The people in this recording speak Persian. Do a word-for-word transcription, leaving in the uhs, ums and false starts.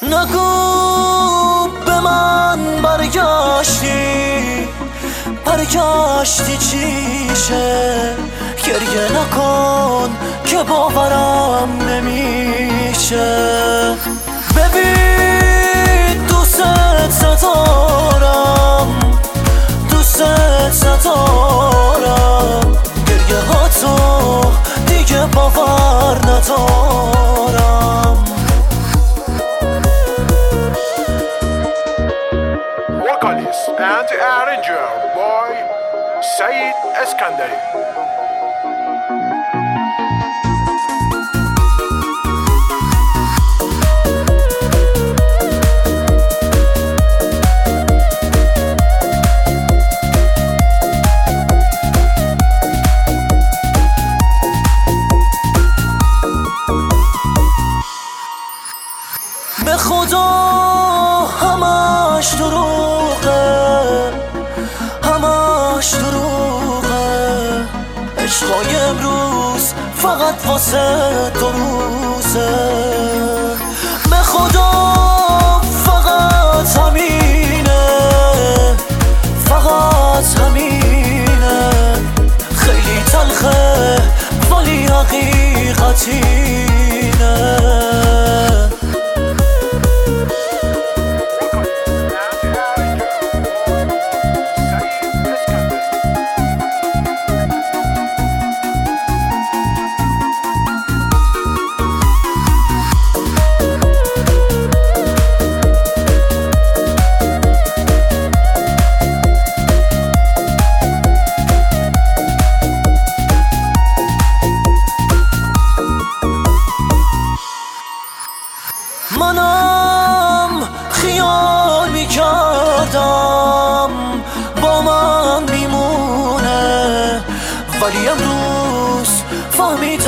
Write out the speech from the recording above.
نگو به من برگشتی برگشتی چیشه، گریه نکن که باورم نمیشه. ببین دوستت ستارم دوستت ستارم، گریه ها تو دیگه باور ندارم. Vocalist and arranger by Saeed Eskandari. به خدا همش دروغه همش دروغه، عشقای امروز فقط واسه دو روزه. به خدا فقط همینه فقط همینه، خیلی تلخه ولی حقیقتینه. منم خیال میکردم با من میمونه، ولی امروز فهمیدم